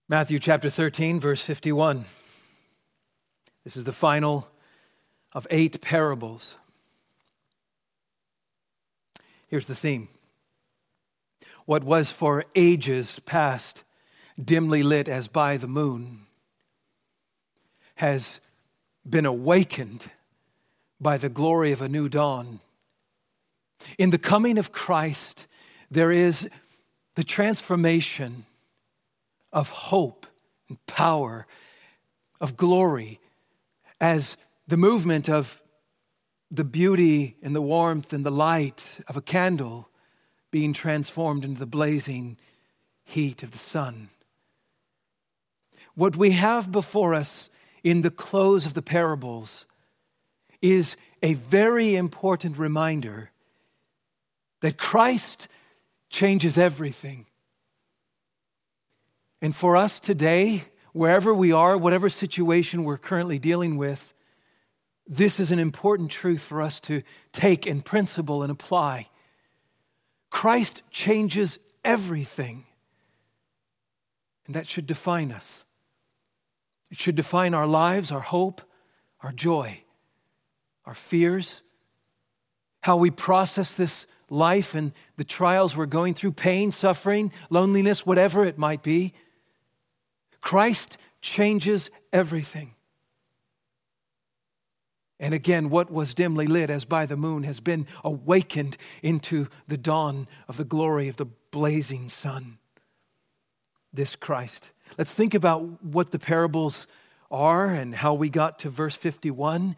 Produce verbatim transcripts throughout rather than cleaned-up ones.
Matthew chapter thirteen, verse fifty-one. This is the final of eight parables. Here's the theme. What was for ages past dimly lit as by the moon has been awakened by the glory of a new dawn. In the coming of Christ, there is the transformation of hope and power, of glory, as the movement of the beauty and the warmth and the light of a candle being transformed into the blazing heat of the sun. What we have before us in the close of the parables is a very important reminder that Christ changes everything. And for us today, wherever we are, whatever situation we're currently dealing with, this is an important truth for us to take in principle and apply. Christ changes everything. And that should define us. It should define our lives, our hope, our joy, our fears, how we process this life and the trials we're going through, pain, suffering, loneliness, whatever it might be. Christ changes everything. And again, what was dimly lit as by the moon has been awakened into the dawn of the glory of the blazing sun. This Christ. Let's think about what the parables are and how we got to verse fifty-one.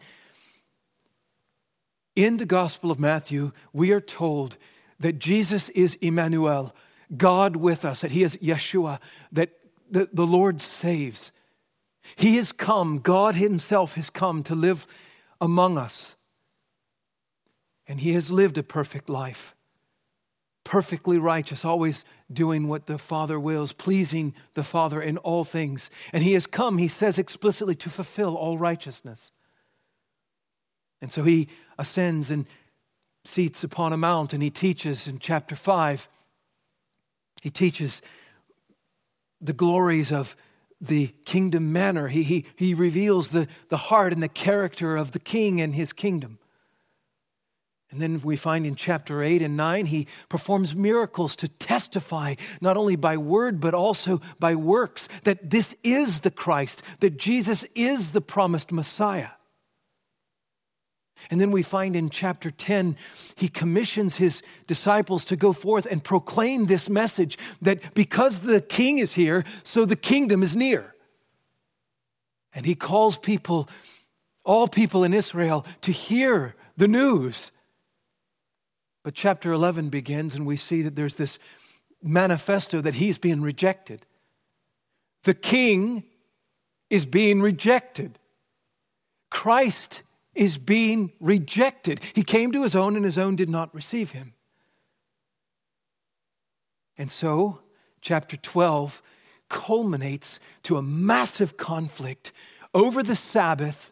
In the Gospel of Matthew, we are told that Jesus is Emmanuel, God with us, that he is Yeshua, that the, the Lord saves. He has come, God himself has come to live among us. And he has lived a perfect life, perfectly righteous, always doing what the Father wills, pleasing the Father in all things. And he has come, he says explicitly, to fulfill all righteousness. And so he ascends and seats upon a mount, and he teaches in chapter five. He teaches the glories of the kingdom manner. He, he, he reveals the, the heart and the character of the king and his kingdom. And then we find in chapter eight and nine, he performs miracles to testify, not only by word, but also by works, that this is the Christ, that Jesus is the promised Messiah. And then we find in chapter ten, he commissions his disciples to go forth and proclaim this message that because the king is here, so the kingdom is near. And he calls people, all people in Israel, to hear the news. But chapter eleven begins and we see that there's this manifesto that he's being rejected. The king is being rejected. Christ is being rejected. He came to his own and his own did not receive him. And so, chapter twelve culminates to a massive conflict over the Sabbath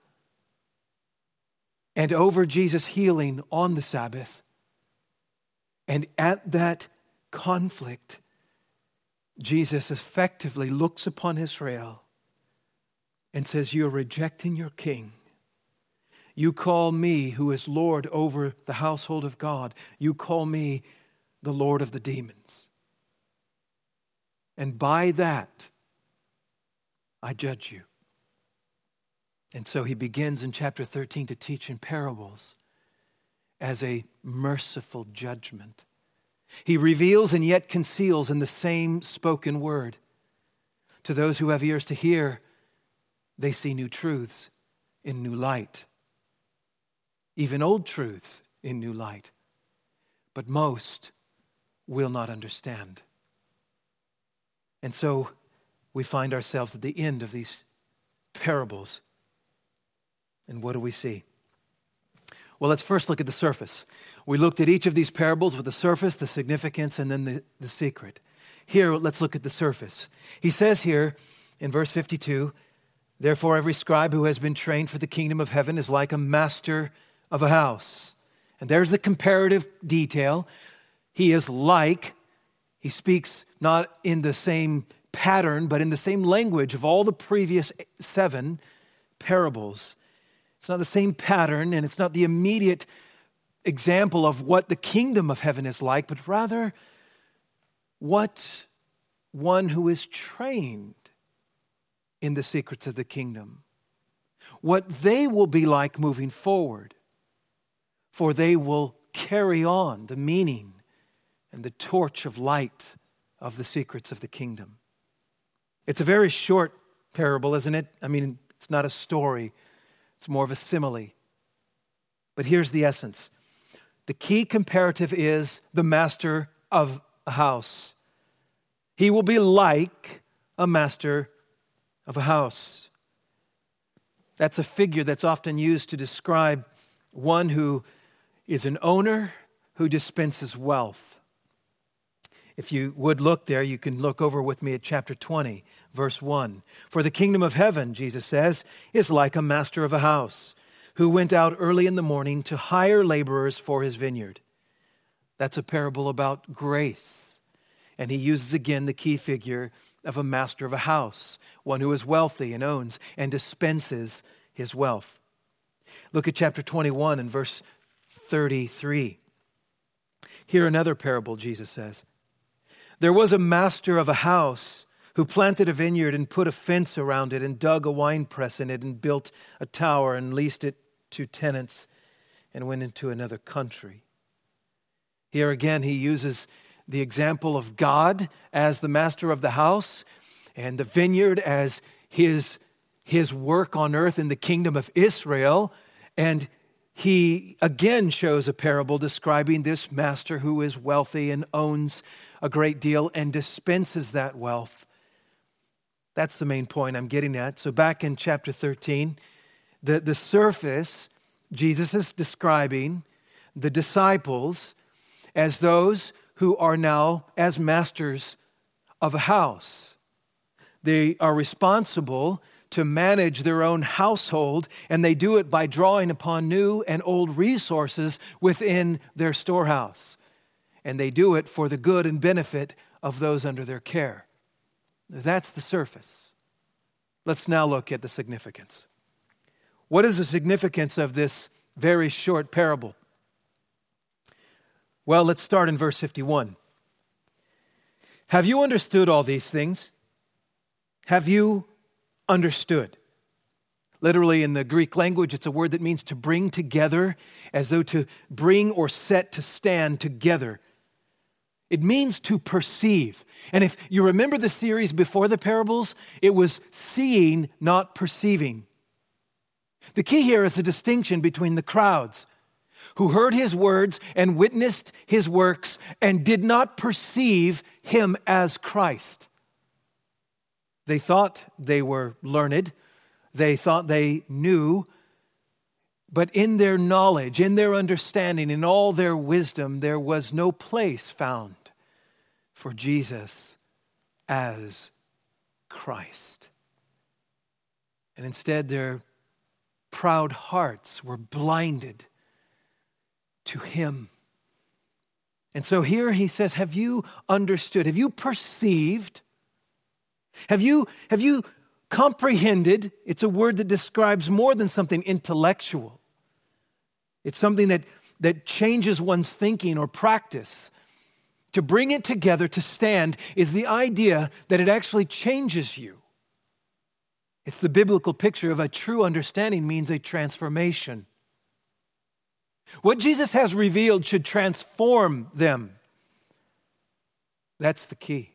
and over Jesus' healing on the Sabbath. And at that conflict, Jesus effectively looks upon Israel and says, "You're rejecting your king. You call me, who is Lord over the household of God, you call me the Lord of the demons. And by that, I judge you." And so he begins in chapter thirteen to teach in parables as a merciful judgment. He reveals and yet conceals in the same spoken word. To those who have ears to hear, they see new truths in new light. Even old truths in new light. But most will not understand. And so we find ourselves at the end of these parables. And what do we see? Well, let's first look at the surface. We looked at each of these parables with the surface, the significance, and then the, the secret. Here, let's look at the surface. He says here in verse fifty-two, "Therefore every scribe who has been trained for the kingdom of heaven is like a master of a house." And there's the comparative detail. He is like, he speaks not in the same pattern, but in the same language of all the previous seven parables. It's not the same pattern, and it's not the immediate example of what the kingdom of heaven is like, but rather what one who is trained in the secrets of the kingdom, what they will be like moving forward, for they will carry on the meaning and the torch of light of the secrets of the kingdom. It's a very short parable, isn't it? I mean, it's not a story. It's more of a simile. But here's the essence. The key comparative is the master of a house. He will be like a master of a house. That's a figure that's often used to describe one who is an owner who dispenses wealth. If you would look there, you can look over with me at chapter twenty, verse one. For the kingdom of heaven, Jesus says, is like a master of a house who went out early in the morning to hire laborers for his vineyard. That's a parable about grace. And he uses again the key figure of a master of a house, one who is wealthy and owns and dispenses his wealth. Look at chapter twenty-one and verse thirty-three. Here another parable Jesus says. There was a master of a house who planted a vineyard and put a fence around it and dug a winepress in it and built a tower and leased it to tenants and went into another country. Here again, he uses the example of God as the master of the house and the vineyard as his, his work on earth in the kingdom of Israel. And he again shows a parable describing this master who is wealthy and owns a great deal and dispenses that wealth. That's the main point I'm getting at. So back in chapter thirteen, the, the surface, Jesus is describing the disciples as those who are now as masters of a house. They are responsible to manage their own household, and they do it by drawing upon new and old resources within their storehouse. And they do it for the good and benefit of those under their care. That's the surface. Let's now look at the significance. What is the significance of this very short parable? Well, let's start in verse fifty-one. Have you understood all these things? Have you understood? Literally in the Greek language, it's a word that means to bring together, as though to bring or set to stand together. It means to perceive. And if you remember the series before the parables, it was seeing, not perceiving. The key here is the distinction between the crowds who heard his words and witnessed his works and did not perceive him as Christ. They thought they were learned. They thought they knew. But in their knowledge, in their understanding, in all their wisdom, there was no place found for Jesus as Christ. And instead, their proud hearts were blinded to him. And so here he says, have you understood? Have you perceived? Have you, have you comprehended? It's a word that describes more than something intellectual. It's something that, that changes one's thinking or practice. To bring it together, to stand, is the idea that it actually changes you. It's the biblical picture of a true understanding means a transformation. What Jesus has revealed should transform them. That's the key.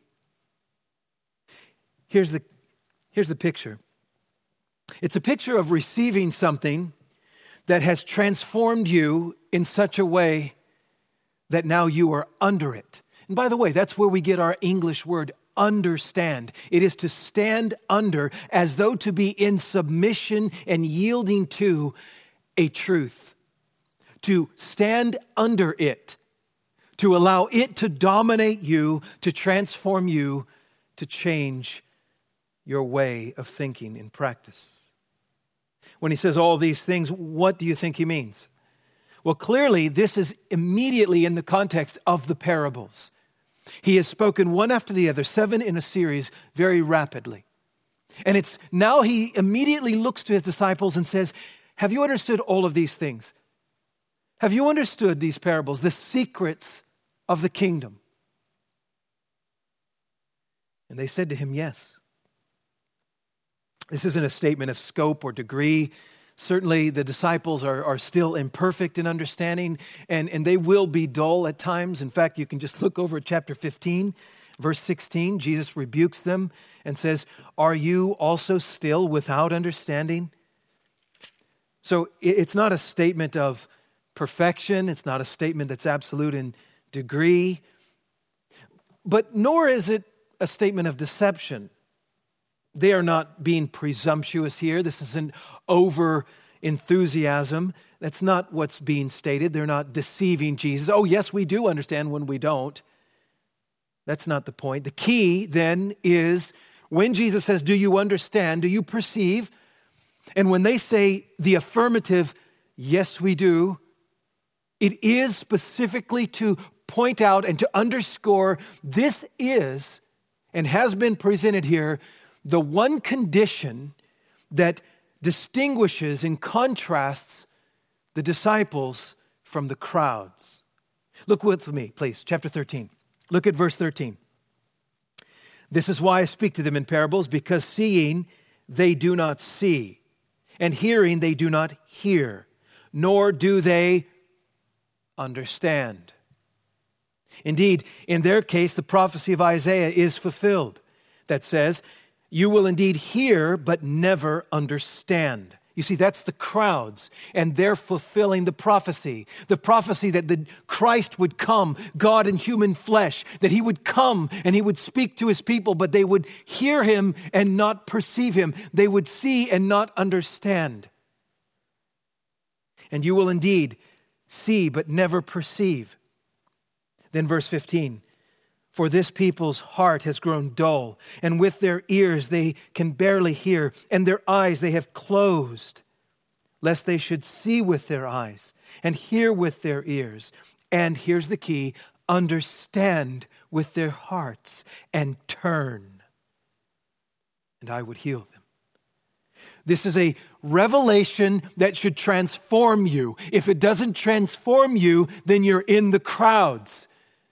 Here's the, here's the picture. It's a picture of receiving something that has transformed you in such a way that now you are under it. And by the way, that's where we get our English word understand. It is to stand under, as though to be in submission and yielding to a truth. To stand under it. To allow it to dominate you, to transform you, to change your way of thinking in practice. When he says all these things, what do you think he means? Well, clearly, this is immediately in the context of the parables. He has spoken one after the other, seven in a series, very rapidly. And it's now he immediately looks to his disciples and says, have you understood all of these things? Have you understood these parables, the secrets of the kingdom? And they said to him, yes. This isn't a statement of scope or degree. Certainly the disciples are, are still imperfect in understanding, and, and they will be dull at times. In fact, you can just look over at chapter fifteen, verse sixteen. Jesus rebukes them and says, are you also still without understanding? So it's not a statement of perfection. It's not a statement that's absolute in degree. But nor is it a statement of deception. They are not being presumptuous here. This isn't over enthusiasm. That's not what's being stated. They're not deceiving Jesus. Oh, yes, we do understand when we don't. That's not the point. The key then is when Jesus says, do you understand? Do you perceive? And when they say the affirmative, yes, we do, it is specifically to point out and to underscore this is and has been presented here the one condition that distinguishes and contrasts the disciples from the crowds. Look with me, please, chapter thirteen. Look at verse thirteen. This is why I speak to them in parables, because seeing they do not see, and hearing they do not hear, nor do they understand. Indeed, in their case, the prophecy of Isaiah is fulfilled that says, you will indeed hear, but never understand. You see, that's the crowds, and they're fulfilling the prophecy. The prophecy that the Christ would come, God in human flesh, that he would come and he would speak to his people, but they would hear him and not perceive him. They would see and not understand. And you will indeed see, but never perceive. Then verse fifteen. For this people's heart has grown dull, and with their ears they can barely hear, and their eyes they have closed, lest they should see with their eyes, and hear with their ears, and here's the key, understand with their hearts, and turn, and I would heal them. This is a revelation that should transform you. If it doesn't transform you, then you're in the crowds.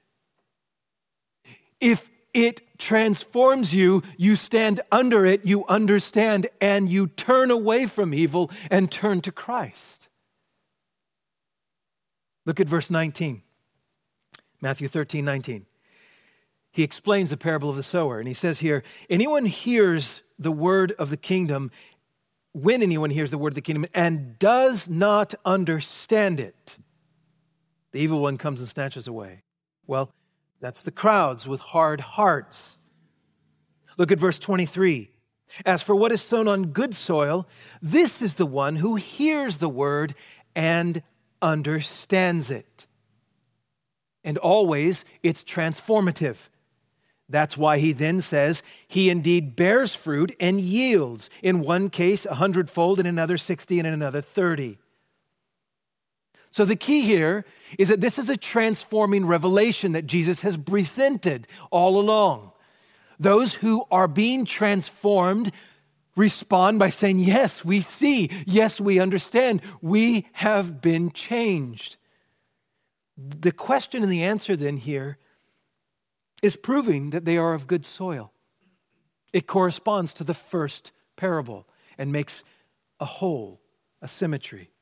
If it transforms you, you stand under it, you understand, and you turn away from evil and turn to Christ. Look at verse nineteen, Matthew thirteen, nineteen. He explains the parable of the sower, and he says here, anyone hears the word of the kingdom, when anyone hears the word of the kingdom and does not understand it, the evil one comes and snatches away. Well, that's the crowds with hard hearts. Look at verse twenty-three. As for what is sown on good soil, this is the one who hears the word and understands it. And always it's transformative. That's why he then says, he indeed bears fruit and yields. In one case, a hundredfold, in another sixty, and in another thirty. So the key here is that this is a transforming revelation that Jesus has presented all along. Those who are being transformed respond by saying, yes, we see. Yes, we understand. We have been changed. The question and the answer then here is proving that they are of good soil. It corresponds to the first parable and makes a whole, a symmetry.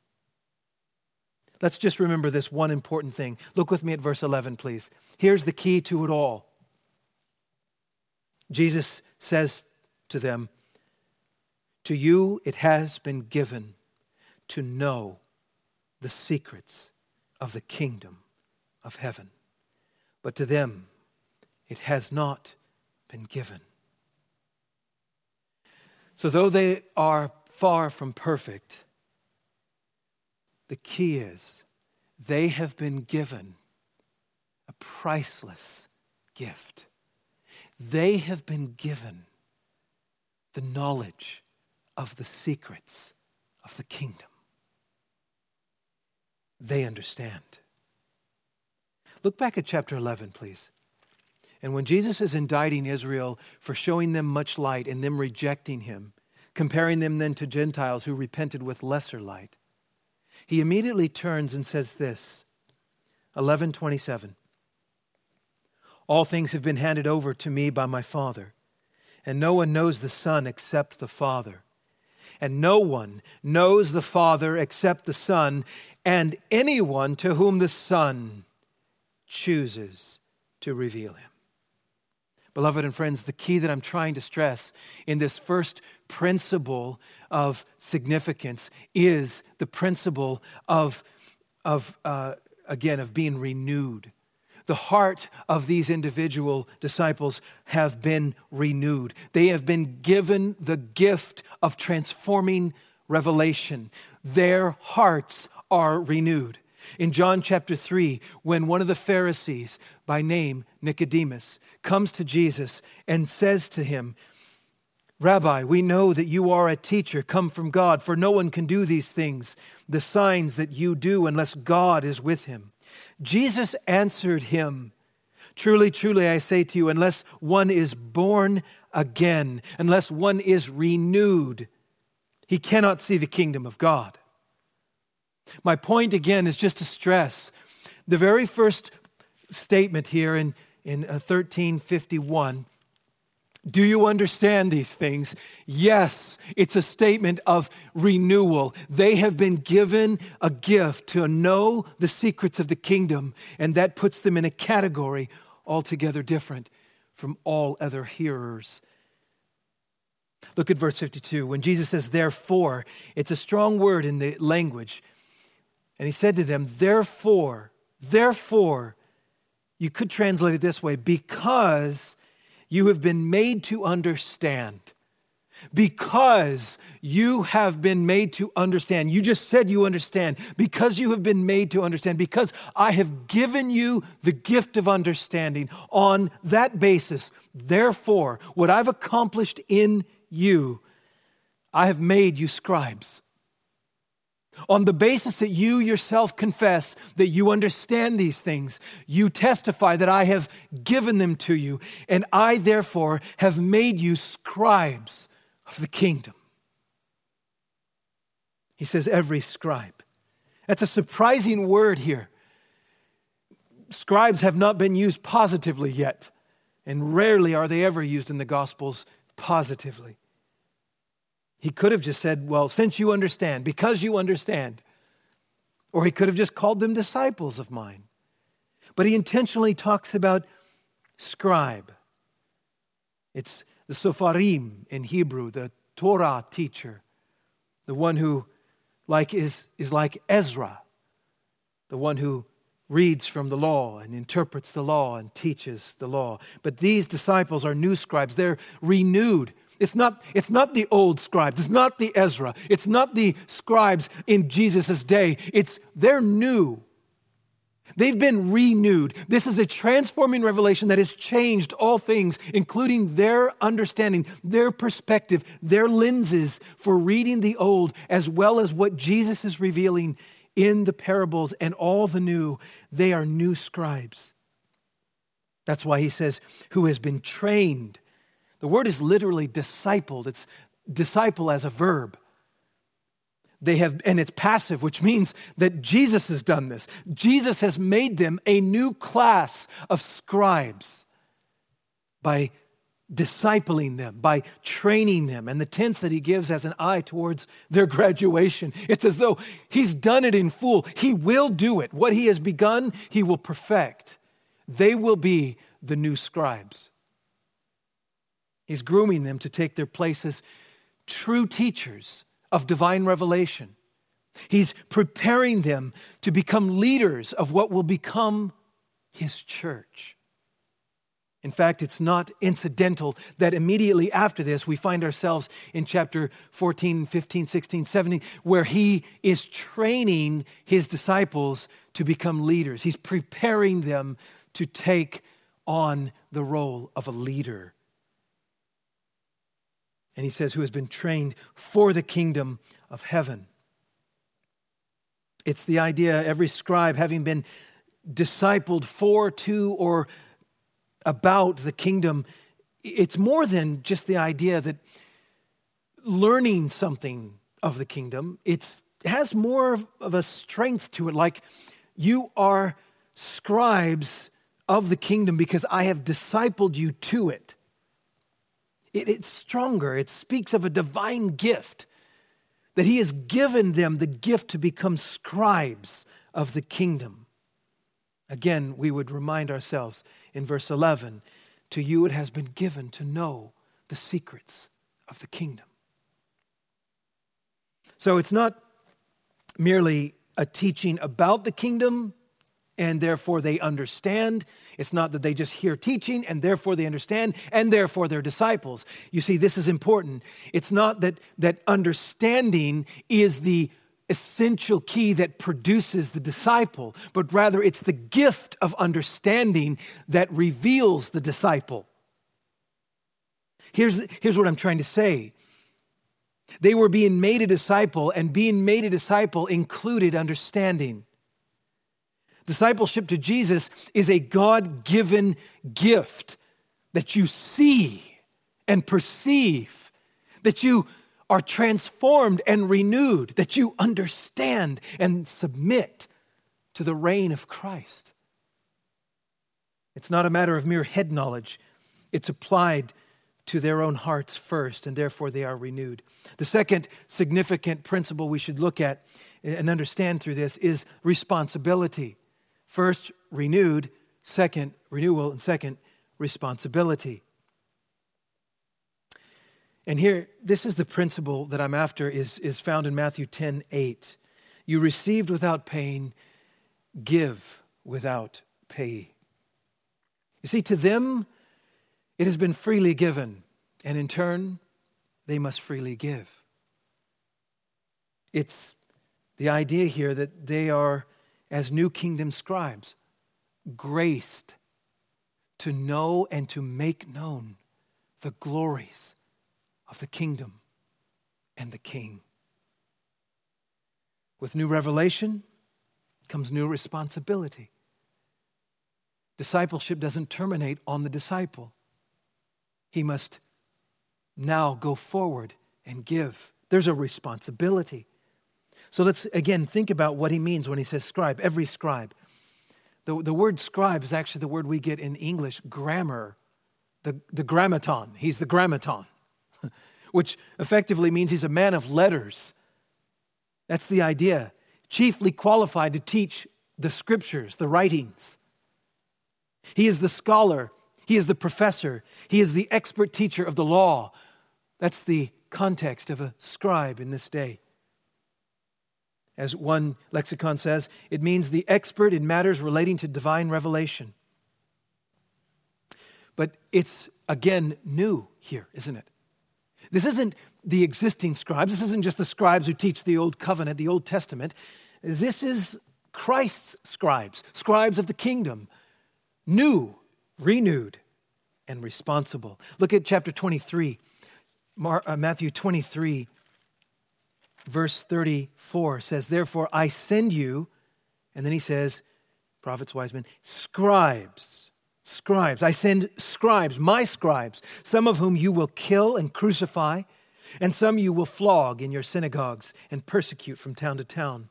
Let's just remember this one important thing. Look with me at verse eleven, please. Here's the key to it all. Jesus says to them, to you it has been given to know the secrets of the kingdom of heaven, but to them it has not been given. So though they are far from perfect, the key is they have been given a priceless gift. They have been given the knowledge of the secrets of the kingdom. They understand. Look back at chapter eleven, please. And when Jesus is indicting Israel for showing them much light and them rejecting him, comparing them then to Gentiles who repented with lesser light, he immediately turns and says this, eleven twenty-seven. All things have been handed over to me by my Father, and no one knows the Son except the Father. And no one knows the Father except the Son, and anyone to whom the Son chooses to reveal him. Beloved and friends, the key that I'm trying to stress in this first principle of significance is the principle of, of uh, again, of being renewed. The heart of these individual disciples have been renewed. They have been given the gift of transforming revelation. Their hearts are renewed. In John chapter three, when one of the Pharisees, by name Nicodemus, comes to Jesus and says to him, Rabbi, we know that you are a teacher come from God, for no one can do these things, the signs that you do, unless God is with him. Jesus answered him, Truly, truly, I say to you, unless one is born again, unless one is renewed, he cannot see the kingdom of God. My point again is just to stress the very first statement here in, in thirteen fifty-one. Do you understand these things? Yes, it's a statement of renewal. They have been given a gift to know the secrets of the kingdom, and that puts them in a category altogether different from all other hearers. Look at verse fifty-two. When Jesus says, therefore, it's a strong word in the language. And he said to them, therefore, therefore, you could translate it this way, because you have been made to understand. Because you have been made to understand. You just said you understand. Because you have been made to understand. Because I have given you the gift of understanding. On that basis, therefore, what I've accomplished in you, I have made you scribes. On the basis that you yourself confess that you understand these things, you testify that I have given them to you, and I therefore have made you scribes of the kingdom. He says every scribe. That's a surprising word here. Scribes have not been used positively yet, and rarely are they ever used in the Gospels positively. He could have just said, well, since you understand, because you understand. Or he could have just called them disciples of mine. But he intentionally talks about scribe. It's the Sopharim in Hebrew, the Torah teacher, the one who like is, is like Ezra, the one who reads from the law and interprets the law and teaches the law. But these disciples are new scribes. They're renewed. It's not, it's not the old scribes. It's not the Ezra. It's not the scribes in Jesus' day. It's they're new. They've been renewed. This is a transforming revelation that has changed all things, including their understanding, their perspective, their lenses for reading the old, as well as what Jesus is revealing in the parables and all the new. They are new scribes. That's why he says, who has been trained. The word is literally discipled. It's disciple as a verb. They have, and it's passive, which means that Jesus has done this. Jesus has made them a new class of scribes by discipling them, by training them. And the tense that he gives has an eye towards their graduation. It's as though he's done it in full. He will do it. What he has begun, he will perfect. They will be the new scribes. He's grooming them to take their place as true teachers of divine revelation. He's preparing them to become leaders of what will become his church. In fact, it's not incidental that immediately after this, we find ourselves in chapter fourteen, fifteen, sixteen, seventeen, where he is training his disciples to become leaders. He's preparing them to take on the role of a leader. And he says, who has been trained for the kingdom of heaven. It's the idea, every scribe having been discipled for, to, or about the kingdom, it's more than just the idea that learning something of the kingdom. It's, it has more of a strength to it, like you are scribes of the kingdom because I have discipled you to it. it. It's stronger. It speaks of a divine gift, that he has given them the gift to become scribes of the kingdom. Again, we would remind ourselves in verse eleven, to you it has been given to know the secrets of the kingdom. So it's not merely a teaching about the kingdom and therefore they understand. It's not that they just hear teaching and therefore they understand and therefore they're disciples. You see, this is important. It's not that, that understanding is the essential key that produces the disciple, but rather it's the gift of understanding that reveals the disciple. Here's, here's what I'm trying to say. They were being made a disciple, and being made a disciple included understanding. Discipleship to Jesus is a God-given gift that you see and perceive, that you are transformed and renewed, that you understand and submit to the reign of Christ. It's not a matter of mere head knowledge. It's applied to their own hearts first, and therefore they are renewed. The second significant principle we should look at and understand through this is responsibility. First, renewed. Second, renewal. And second, responsibility. And here, this is the principle that I'm after, is, is found in Matthew ten eight. You received without paying, give without pay. You see, to them, it has been freely given, and in turn, they must freely give. It's the idea here that they are, as new kingdom scribes, graced to know and to make known the glories of the kingdom and the king. With new revelation comes new responsibility. Discipleship doesn't terminate on the disciple. He must now go forward and give. There's a responsibility. So let's again think about what he means when he says scribe, every scribe. The, the word scribe is actually the word we get in English, grammar, the, the grammaton. He's the grammaton, which effectively means he's a man of letters. That's the idea. Chiefly qualified to teach the scriptures, the writings. He is the scholar. He is the professor. He is the expert teacher of the law. That's the context of a scribe in this day. As one lexicon says, it means the expert in matters relating to divine revelation. But it's, again, new here, isn't it? This isn't the existing scribes. This isn't just the scribes who teach the Old Covenant, the Old Testament. This is Christ's scribes, scribes of the kingdom, new, renewed, and responsible. Look at chapter twenty-three, Matthew twenty-three, verse thirty-four says, therefore I send you, and then he says, prophets, wise men, scribes, scribes. I send scribes, my scribes, some of whom you will kill and crucify, and some you will flog in your synagogues and persecute from town to town.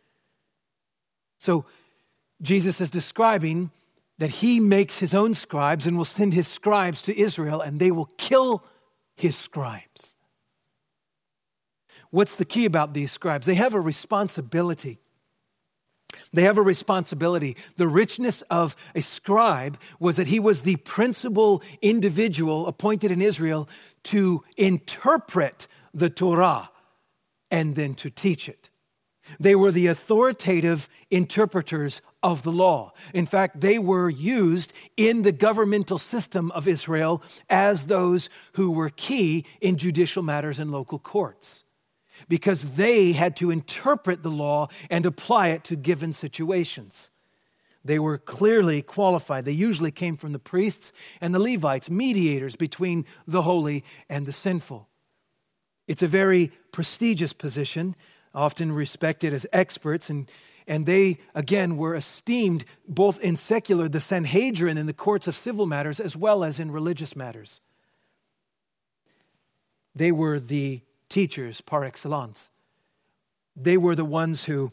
So Jesus is describing that he makes his own scribes and will send his scribes to Israel, and they will kill his scribes. What's the key about these scribes? They have a responsibility. They have a responsibility. The richness of a scribe was that he was the principal individual appointed in Israel to interpret the Torah and then to teach it. They were the authoritative interpreters of the law. In fact, they were used in the governmental system of Israel as those who were key in judicial matters and local courts, because they had to interpret the law and apply it to given situations. They were clearly qualified. They usually came from the priests and the Levites, mediators between the holy and the sinful. It's a very prestigious position, often respected as experts, and, And they, again, were esteemed both in secular, the Sanhedrin in the courts of civil matters, as well as in religious matters. They were the teachers par excellence. They were the ones who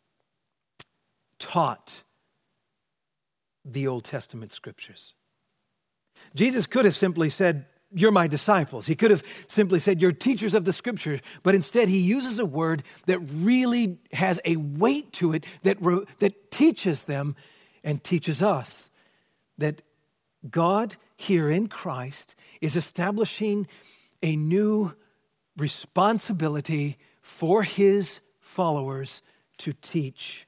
taught the Old Testament scriptures. Jesus could have simply said, "You're my disciples." He could have simply said, "You're teachers of the scriptures," but instead he uses a word that really has a weight to it that, re- that teaches them and teaches us that God here in Christ is establishing a new responsibility for his followers to teach.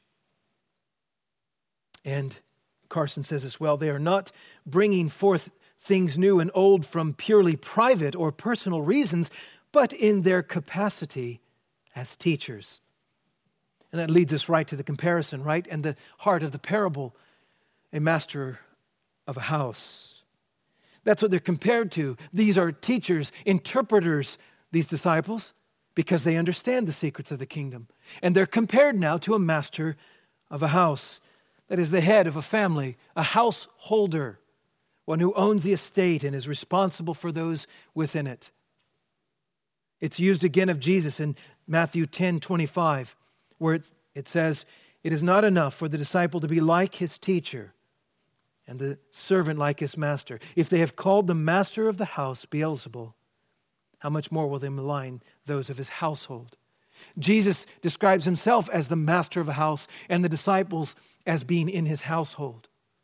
And Carson says as well, they are not bringing forth things new and old from purely private or personal reasons, but in their capacity as teachers. And that leads us right to the comparison, right? And the heart of the parable, a master of a house. That's what they're compared to. These are teachers, interpreters, these disciples, because they understand the secrets of the kingdom. And they're compared now to a master of a house. That is the head of a family, a householder, one who owns the estate and is responsible for those within it. It's used again of Jesus in Matthew ten twenty-five, where it, it says, "It is not enough for the disciple to be like his teacher and the servant like his master. If they have called the master of the house Beelzebul, how much more will they malign those of his household?" Jesus describes himself as the master of a house and the disciples as being in his household.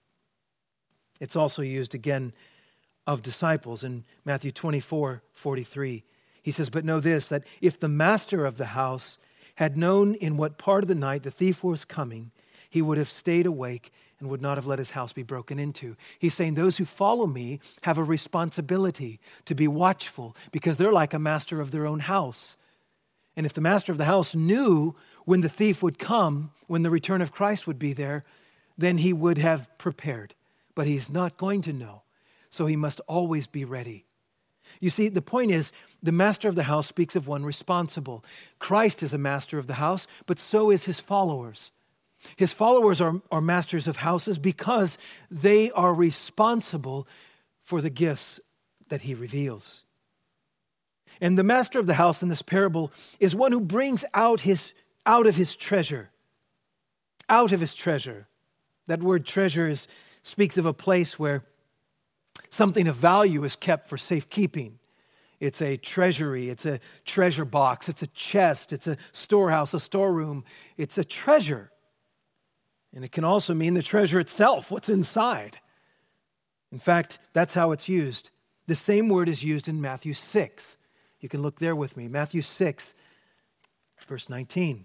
It's also used again of disciples in Matthew twenty-four forty-three. He says, "But know this, that if the master of the house had known in what part of the night the thief was coming, he would have stayed awake and would not have let his house be broken into." He's saying those who follow me have a responsibility to be watchful because they're like a master of their own house. And if the master of the house knew when the thief would come, when the return of Christ would be there, then he would have prepared. But he's not going to know, so he must always be ready. You see, the point is, the master of the house speaks of one responsible. Christ is a master of the house, but so is his followers. His followers are, are masters of houses because they are responsible for the gifts that he reveals. And the master of the house in this parable is one who brings out his out of his treasure. Out of his treasure. That word treasure is, speaks of a place where something of value is kept for safekeeping. It's a treasury, it's a treasure box, it's a chest, it's a storehouse, a storeroom. It's a treasure. And it can also mean the treasure itself, what's inside. In fact, that's how it's used. The same word is used in Matthew six. You can look there with me. Matthew six, verse nineteen.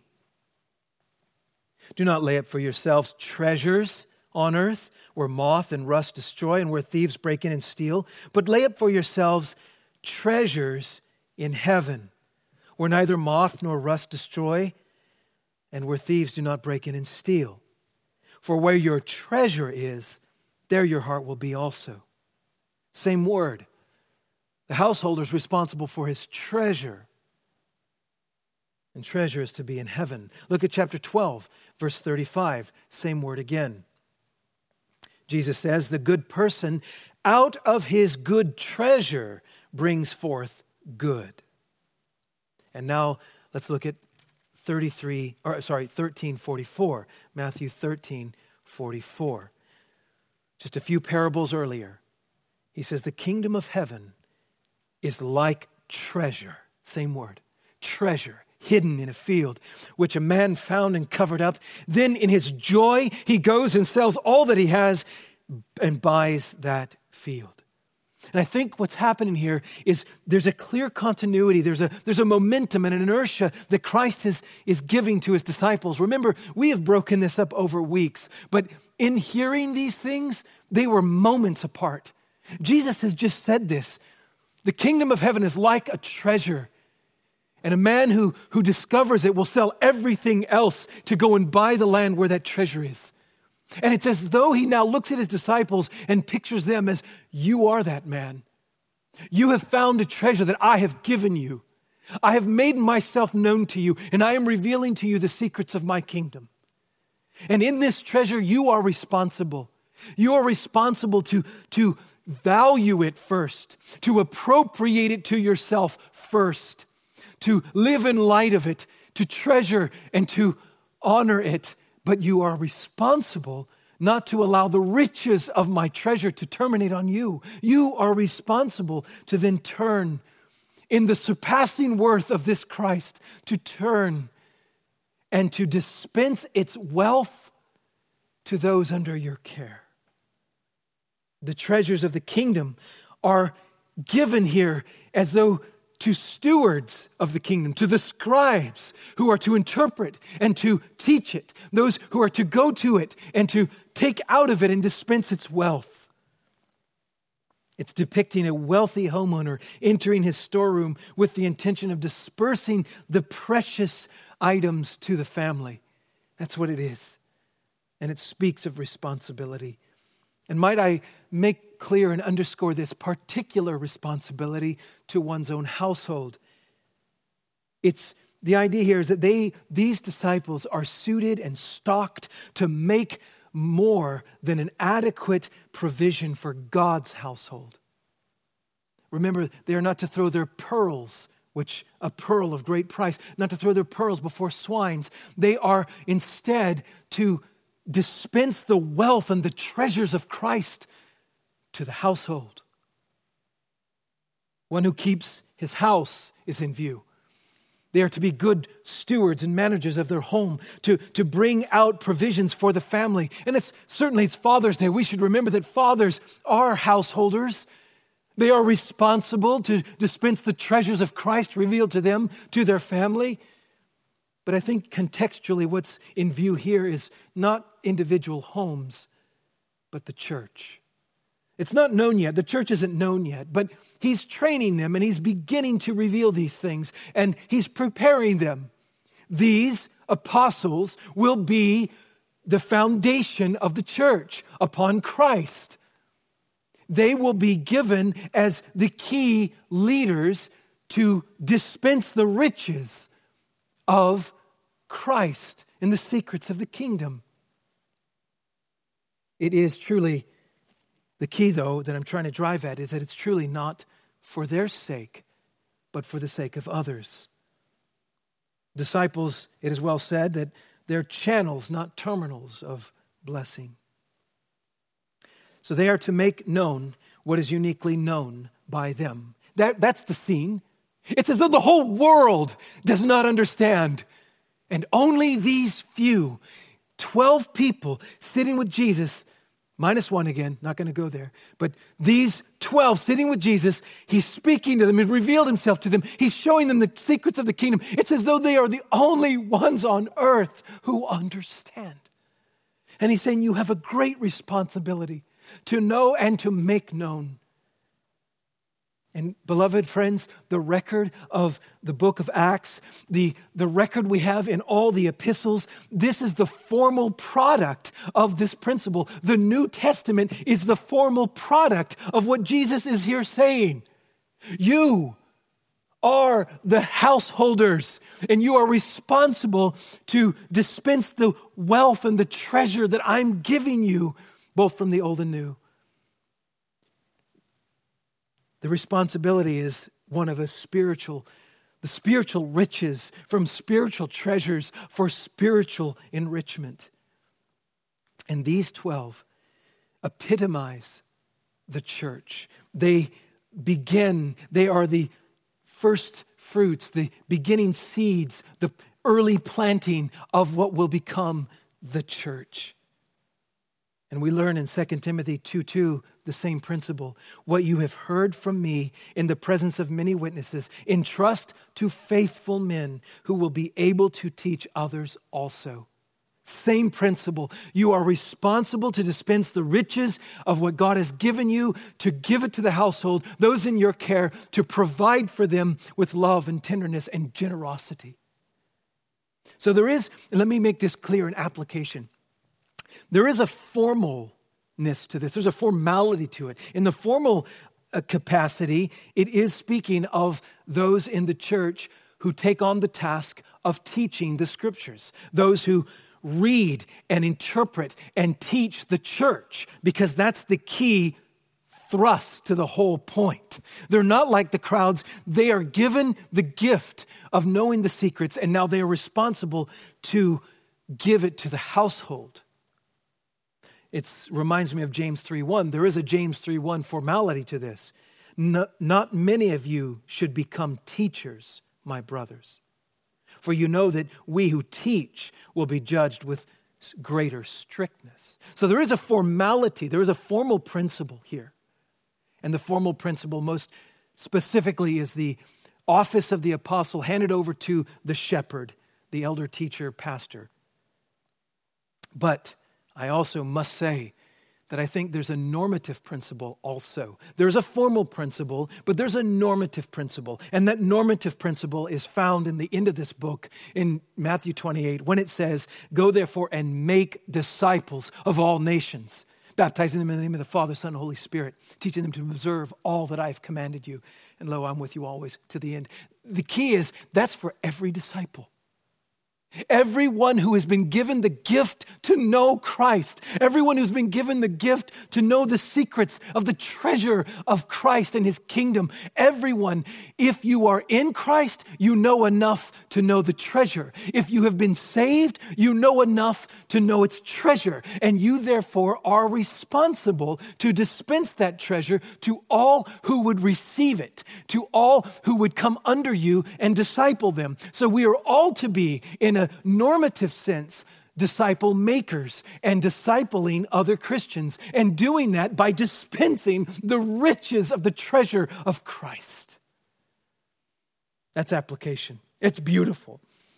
"Do not lay up for yourselves treasures on earth, where moth and rust destroy and where thieves break in and steal, but lay up for yourselves treasures in heaven, where neither moth nor rust destroy and where thieves do not break in and steal. For where your treasure is, there your heart will be also." Same word. The householder is responsible for his treasure. And treasure is to be in heaven. Look at chapter twelve, verse thirty-five. Same word again. Jesus says, "The good person out of his good treasure brings forth good." And now let's look at thirty-three, or sorry, thirteen forty-four. Matthew thirteen forty-four. Just a few parables earlier. He says, "The kingdom of heaven is like treasure," same word, treasure, hidden in a field, which a man found and covered up. Then in his joy, he goes and sells all that he has and buys that field. And I think what's happening here is there's a clear continuity, there's a, there's a momentum and an inertia that Christ is, is giving to his disciples. Remember, we have broken this up over weeks, but in hearing these things, they were moments apart. Jesus has just said this. The kingdom of heaven is like a treasure, and a man who, who discovers it will sell everything else to go and buy the land where that treasure is. And it's as though he now looks at his disciples and pictures them as, "You are that man. You have found a treasure that I have given you. I have made myself known to you, and I am revealing to you the secrets of my kingdom. And in this treasure, you are responsible. You are responsible to, to value it first, to appropriate it to yourself first, to live in light of it, to treasure and to honor it. But you are responsible not to allow the riches of my treasure to terminate on you. You are responsible to then turn in the surpassing worth of this Christ, to turn and to dispense its wealth to those under your care. The treasures of the kingdom are given here as though to stewards of the kingdom, to the scribes who are to interpret and to teach it, those who are to go to it and to take out of it and dispense its wealth. It's depicting a wealthy homeowner entering his storeroom with the intention of dispersing the precious items to the family. That's what it is. And it speaks of responsibility. And might I make clear and underscore this particular responsibility to one's own household. It's the idea here is that they, these disciples are suited and stocked to make more than an adequate provision for God's household. Remember, they are not to throw their pearls, which a pearl of great price, not to throw their pearls before swines. They are instead to dispense the wealth and the treasures of Christ to the household. One who keeps his house is in view. They are to be good stewards and managers of their home, to, to bring out provisions for the family. And it's certainly it's Father's Day. We should remember that fathers are householders. They are responsible to dispense the treasures of Christ revealed to them, to their family. But I think contextually what's in view here is not individual homes, but the church. It's not known yet. The church isn't known yet, but he's training them and he's beginning to reveal these things and he's preparing them. These apostles will be the foundation of the church upon Christ. They will be given as the key leaders to dispense the riches of Christ in the secrets of the kingdom. It is truly, the key though that I'm trying to drive at is that it's truly not for their sake, but for the sake of others. Disciples, it is well said that they're channels, not terminals of blessing. So they are to make known what is uniquely known by them. That, that's the scene. It's as though the whole world does not understand. And only these few, twelve people sitting with Jesus, minus one again, not going to go there, but these twelve sitting with Jesus, he's speaking to them and revealed himself to them. He's showing them the secrets of the kingdom. It's as though they are the only ones on earth who understand. And he's saying you have a great responsibility to know and to make known. And beloved friends, the record of the book of Acts, the, the record we have in all the epistles, this is the formal product of this principle. The New Testament is the formal product of what Jesus is here saying. You are the householders, and you are responsible to dispense the wealth and the treasure that I'm giving you, both from the old and new. The responsibility is one of a spiritual, the spiritual riches from spiritual treasures for spiritual enrichment. And these twelve epitomize the church. They begin, they are the first fruits, the beginning seeds, the early planting of what will become the church. And we learn in Second Timothy two two the same principle. What you have heard from me in the presence of many witnesses, entrust to faithful men who will be able to teach others also. Same principle. You are responsible to dispense the riches of what God has given you, to give it to the household, those in your care, to provide for them with love and tenderness and generosity. So there is, and let me make this clear in application. There is a formalness to this. There's a formality to it. In the formal uh, capacity, it is speaking of those in the church who take on the task of teaching the scriptures, those who read and interpret and teach the church, because that's the key thrust to the whole point. They're not like the crowds. They are given the gift of knowing the secrets, and now they are responsible to give it to the household. It reminds me of James three one. There is a James three one formality to this. No, not many of you should become teachers, my brothers, for you know that we who teach will be judged with greater strictness. So there is a formality, there is a formal principle here. And the formal principle most specifically is the office of the apostle handed over to the shepherd, the elder teacher, pastor. But I also must say that I think there's a normative principle also. There's a formal principle, but there's a normative principle. And that normative principle is found in the end of this book in Matthew twenty-eight, when it says, "Go therefore and make disciples of all nations, baptizing them in the name of the Father, Son, and Holy Spirit, teaching them to observe all that I have commanded you. And lo, I'm with you always to the end." The key is that's for every disciple. Everyone who has been given the gift to know Christ, everyone who's been given the gift to know the secrets of the treasure of Christ and his kingdom, everyone, if you are in Christ, you know enough to know the treasure. If you have been saved, you know enough to know its treasure, and you therefore are responsible to dispense that treasure to all who would receive it, to all who would come under you and disciple them. So we are all to be, in a normative sense, disciple makers and discipling other Christians, and doing that by dispensing the riches of the treasure of Christ. That's application. It's beautiful.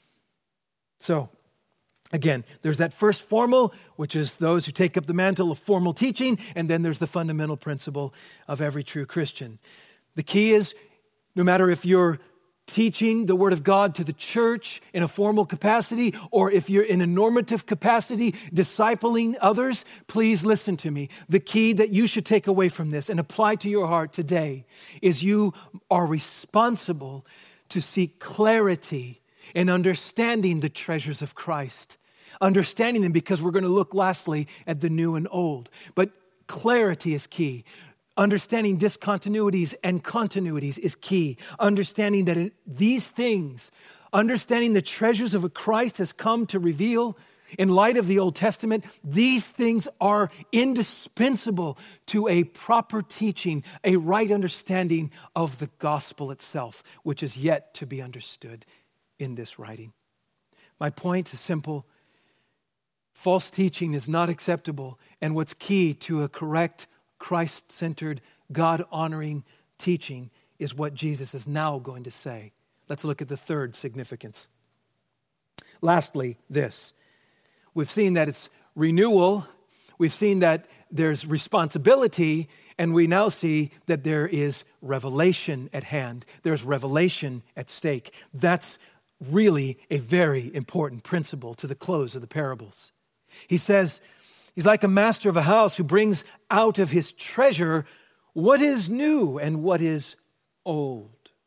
So, again, there's that first formal, which is those who take up the mantle of formal teaching, and then there's the fundamental principle of every true Christian. The key is, no matter if you're teaching the Word of God to the church in a formal capacity, or if you're in a normative capacity, discipling others, please listen to me. The key that you should take away from this and apply to your heart today is you are responsible to seek clarity in understanding the treasures of Christ. Understanding them, because we're going to look lastly at the new and old. But clarity is key. Understanding discontinuities and continuities is key. Understanding that it, these things, understanding the treasures of a Christ has come to reveal in light of the Old Testament, these things are indispensable to a proper teaching, a right understanding of the gospel itself, which is yet to be understood in this writing. My point is simple. False teaching is not acceptable, and what's key to a correct, Christ-centered, God-honoring teaching is what Jesus is now going to say. Let's look at the third significance. Lastly, this. We've seen that it's renewal. We've seen that there's responsibility, and we now see that there is revelation at hand. There's revelation at stake. That's really a very important principle to the close of the parables. He says, he's like a master of a house who brings out of his treasure what is new and what is old.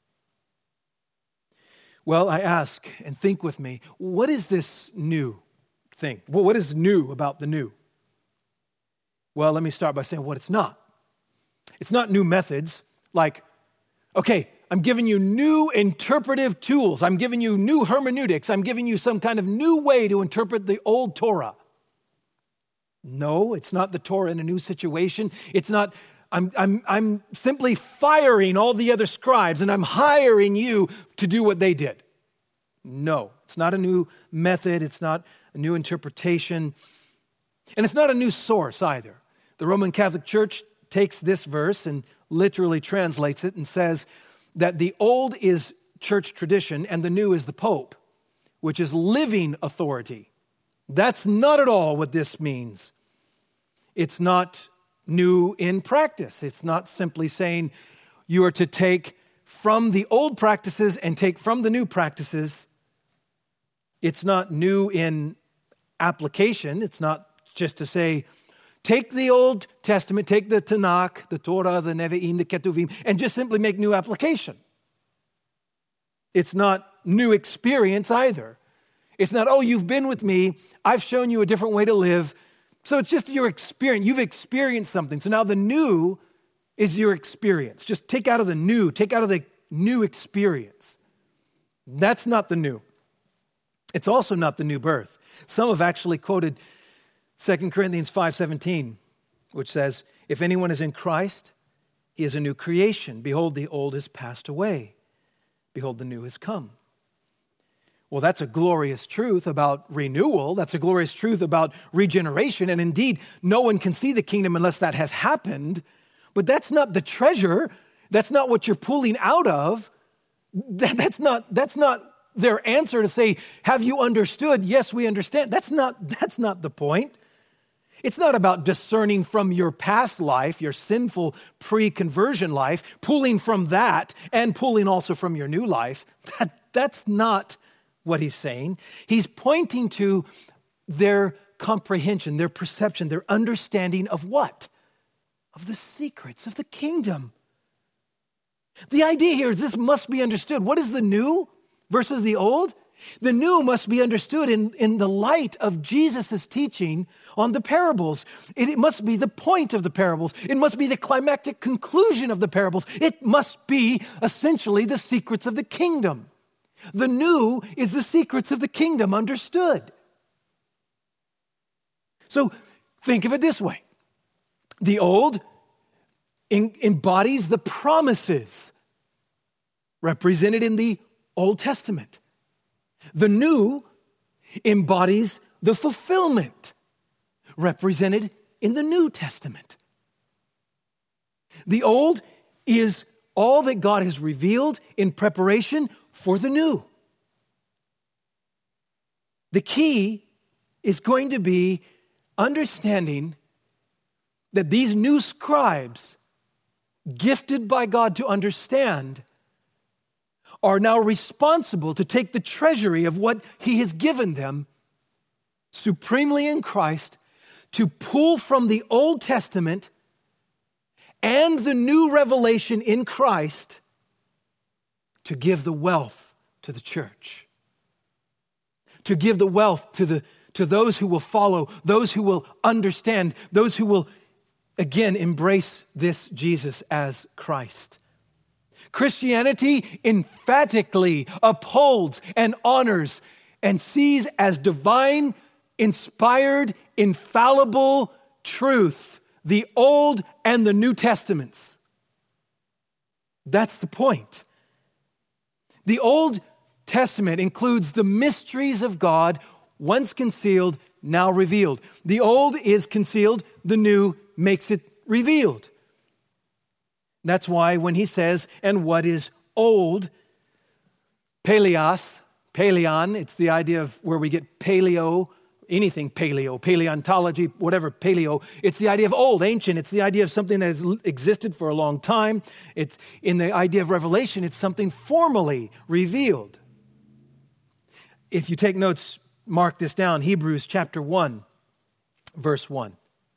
Well, I ask, and think with me, what is this new thing? Well, what is new about the new? Well, let me start by saying what it's not. It's not new methods like, okay, I'm giving you new interpretive tools. I'm giving you new hermeneutics. I'm giving you some kind of new way to interpret the old Torah. No, it's not the Torah in a new situation. It's not, I'm, I'm, I'm simply firing all the other scribes and I'm hiring you to do what they did. No, it's not a new method. It's not a new interpretation. And it's not a new source either. The Roman Catholic Church takes this verse and literally translates it and says that the old is church tradition and the new is the Pope, which is living authority. That's not at all what this means. It's not new in practice. It's not simply saying you are to take from the old practices and take from the new practices. It's not new in application. It's not just to say, take the Old Testament, take the Tanakh, the Torah, the Nevi'im, the Ketuvim, and just simply make new application. It's not new experience either. It's not, oh, you've been with me. I've shown you a different way to live. So it's just your experience. You've experienced something. So now the new is your experience. Just take out of the new, take out of the new experience. That's not the new. It's also not the new birth. Some have actually quoted Second Corinthians five seventeen, which says, if anyone is in Christ, he is a new creation. Behold, the old has passed away. Behold, the new has come. Well, that's a glorious truth about renewal. That's a glorious truth about regeneration. And indeed, no one can see the kingdom unless that has happened. But that's not the treasure. That's not what you're pulling out of. That, that's not, that's not their answer to say, have you understood? Yes, we understand. That's not, that's not the point. It's not about discerning from your past life, your sinful pre-conversion life, pulling from that and pulling also from your new life. That, that's not what he's saying. He's pointing to their comprehension, their perception, their understanding of what? Of the secrets of the kingdom. The idea here is this must be understood. What is the new versus the old? The new must be understood in, in the light of Jesus' teaching on the parables. It, it must be the point of the parables. It must be the climactic conclusion of the parables. It must be essentially the secrets of the kingdom. The new is the secrets of the kingdom understood. So think of it this way. The old in, embodies the promises represented in the Old Testament. The new embodies the fulfillment represented in the New Testament. The old is all that God has revealed in preparation for the new. The key is going to be understanding that these new scribes, gifted by God to understand, are now responsible to take the treasury of what he has given them supremely in Christ, to pull from the Old Testament and the new revelation in Christ to give the wealth to the church, to give the wealth to the to those who will follow, those who will understand, those who will, again, embrace this Jesus as Christ. Christianity emphatically upholds and honors and sees as divine, inspired, infallible truth the Old and the New Testaments. That's the point. The Old Testament includes the mysteries of God, once concealed, now revealed. The old is concealed, the new makes it revealed. That's why when he says, and what is old, paleos, paleon, it's the idea of where we get paleo, anything paleo, paleontology, whatever paleo, it's the idea of old, ancient. It's the idea of something that has existed for a long time. It's in the idea of revelation, it's something formally revealed. If you take notes, mark this down, Hebrews chapter one, verse one.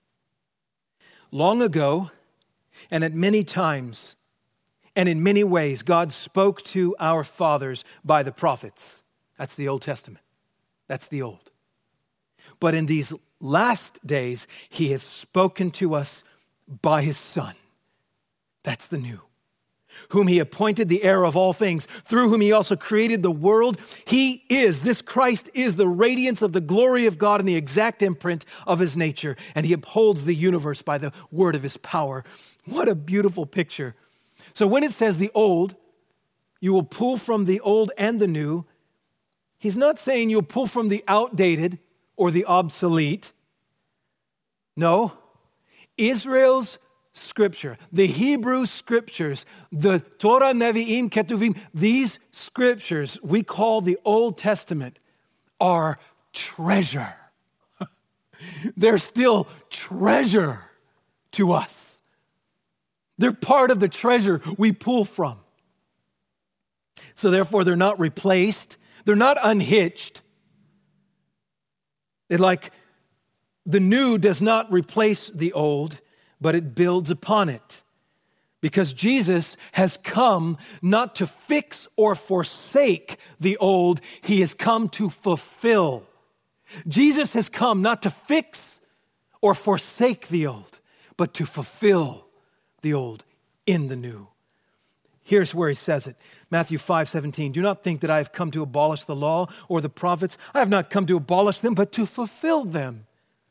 Long ago, and at many times, and in many ways, God spoke to our fathers by the prophets. That's the Old Testament. That's the old. But in these last days, he has spoken to us by his Son. That's the new. Whom he appointed the heir of all things, through whom he also created the world. He is, this Christ is the radiance of the glory of God and the exact imprint of his nature. And he upholds the universe by the word of his power. What a beautiful picture. So when it says the old, you will pull from the old and the new, he's not saying you'll pull from the outdated or the obsolete. No, Israel's Scripture, the Hebrew Scriptures, the Torah, Nevi'im, Ketuvim, these Scriptures we call the Old Testament are treasure. They're still treasure to us. They're part of the treasure we pull from. So therefore, they're not replaced. They're not unhitched. They're like the new does not replace the old, but it builds upon it. Because Jesus has come not to fix or forsake the old, he has come to fulfill. Jesus has come not to fix or forsake the old, but to fulfill the old in the new. Here's where he says it. Matthew five seventeen. Do not think that I have come to abolish the law or the prophets. I have not come to abolish them, but to fulfill them.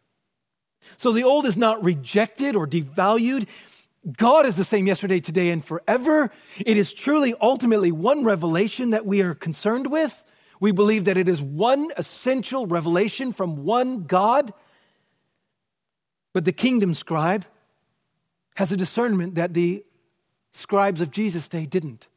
So the old is not rejected or devalued. God is the same yesterday, today, and forever. It is truly ultimately one revelation that we are concerned with. We believe that it is one essential revelation from one God. But the kingdom scribe has a discernment that the scribes of Jesus' day didn't.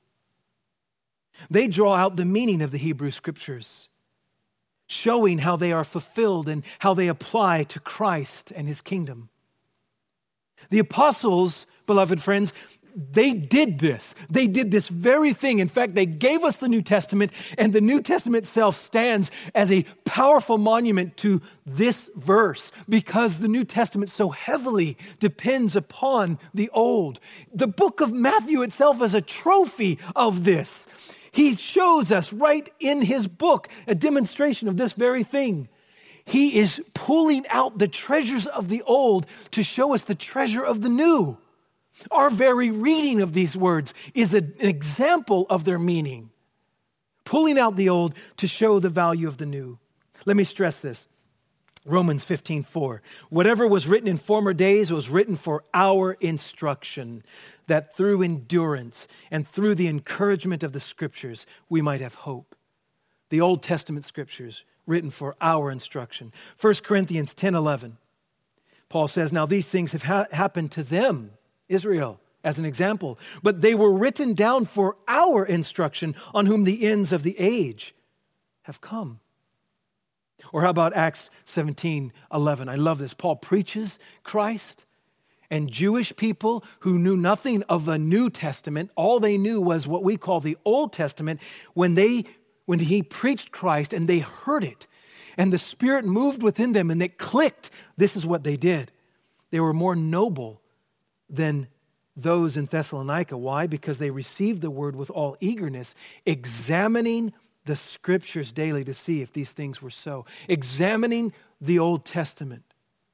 They draw out the meaning of the Hebrew scriptures, showing how they are fulfilled and how they apply to Christ and his kingdom. The apostles, beloved friends, they did this. They did this very thing. In fact, they gave us the New Testament, and the New Testament itself stands as a powerful monument to this verse because the New Testament so heavily depends upon the Old. The book of Matthew itself is a trophy of this. He shows us right in his book a demonstration of this very thing. He is pulling out the treasures of the old to show us the treasure of the new. Our very reading of these words is a, an example of their meaning. Pulling out the old to show the value of the new. Let me stress this. Romans fifteen four. Whatever was written in former days was written for our instruction, that through endurance and through the encouragement of the scriptures, we might have hope. The Old Testament scriptures written for our instruction. First Corinthians ten eleven. Paul says, now these things have ha- happened to them, Israel, as an example, but they were written down for our instruction, on whom the ends of the age have come. Or how about Acts seventeen eleven? I love this. Paul preaches Christ, and Jewish people who knew nothing of the New Testament, all they knew was what we call the Old Testament, when they when he preached Christ and they heard it, and the Spirit moved within them and it clicked, this is what they did. They were more noble than those in Thessalonica. Why? Because they received the word with all eagerness, examining the scriptures daily to see if these things were so. Examining the Old Testament.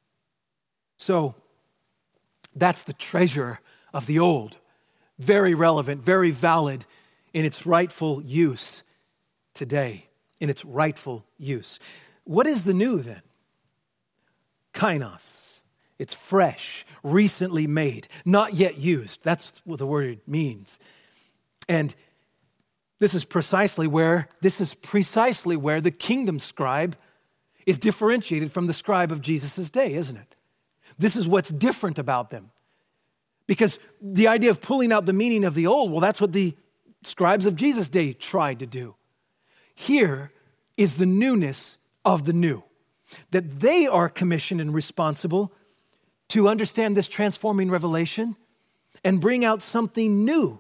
So, that's the treasure of the old. Very relevant, very valid in its rightful use today, in its rightful use. What is the new then? Kainos. It's fresh, recently made, not yet used. That's what the word means. And this is precisely where, this is precisely where the kingdom scribe is differentiated from the scribe of Jesus' day, isn't it? This is what's different about them. Because the idea of pulling out the meaning of the old, well, that's what the scribes of Jesus' day tried to do. Here is the newness of the new, that they are commissioned and responsible to understand this transforming revelation and bring out something new.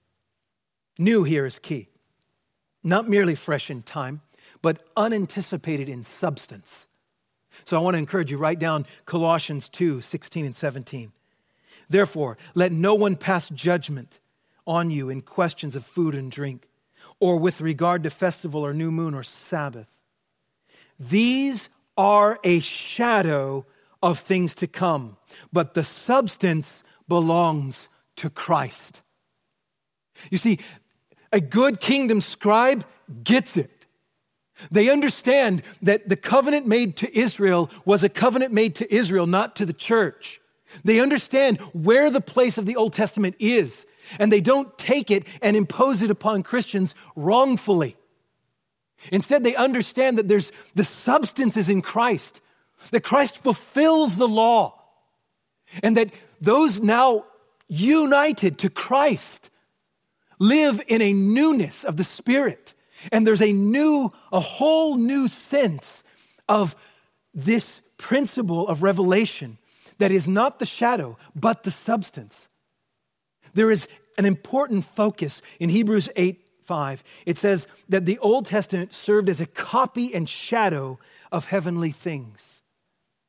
New here is key. Not merely fresh in time, but unanticipated in substance. So I want to encourage you, write down Colossians two, sixteen and seventeen. Therefore, let no one pass judgment on you in questions of food and drink, or with regard to festival or new moon or Sabbath. These are a shadow of things to come, but the substance belongs to Christ. You see, a good kingdom scribe gets it. They understand that the covenant made to Israel was a covenant made to Israel, not to the church. They understand where the place of the Old Testament is, and they don't take it and impose it upon Christians wrongfully. Instead, they understand that there's the substance is in Christ, that Christ fulfills the law, and that those now united to Christ live in a newness of the Spirit. And there's a new, a whole new sense of this principle of revelation that is not the shadow, but the substance. There is an important focus in Hebrews eight five. It says that the Old Testament served as a copy and shadow of heavenly things.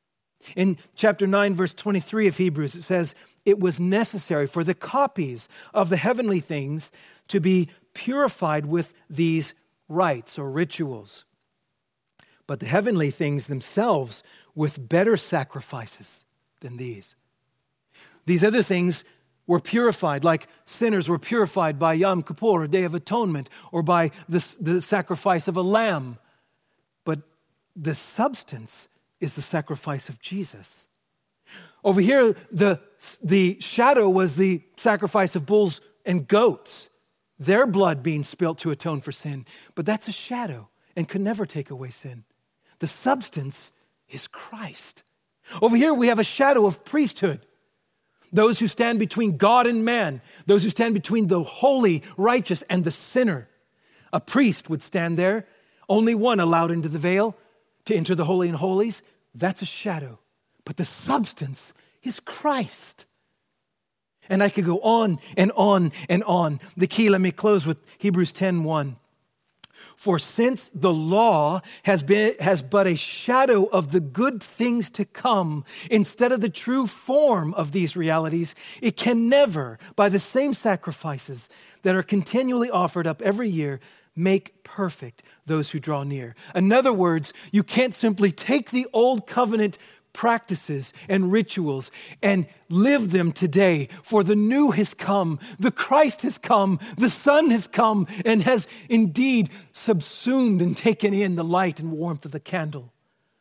In chapter nine, verse twenty-three of Hebrews, it says, it was necessary for the copies of the heavenly things to be purified with these rites or rituals, but the heavenly things themselves with better sacrifices than these. These other things were purified, like sinners were purified by Yom Kippur, or Day of Atonement, or by the, the sacrifice of a lamb. But the substance is the sacrifice of Jesus. Over here, the, the shadow was the sacrifice of bulls and goats, their blood being spilt to atone for sin. But that's a shadow and could never take away sin. The substance is Christ. Over here, we have a shadow of priesthood. Those who stand between God and man, those who stand between the holy, righteous, and the sinner. A priest would stand there, only one allowed into the veil to enter the Holy and Holies. That's a shadow. But the substance is Christ. And I could go on and on and on. The key, let me close with Hebrews ten one. For since the law has been has but a shadow of the good things to come, instead of the true form of these realities, it can never, by the same sacrifices that are continually offered up every year, make perfect those who draw near. In other words, you can't simply take the old covenant practices and rituals and live them today, for the new has come, the Christ has come, the Son has come and has indeed subsumed and taken in the light and warmth of the candle.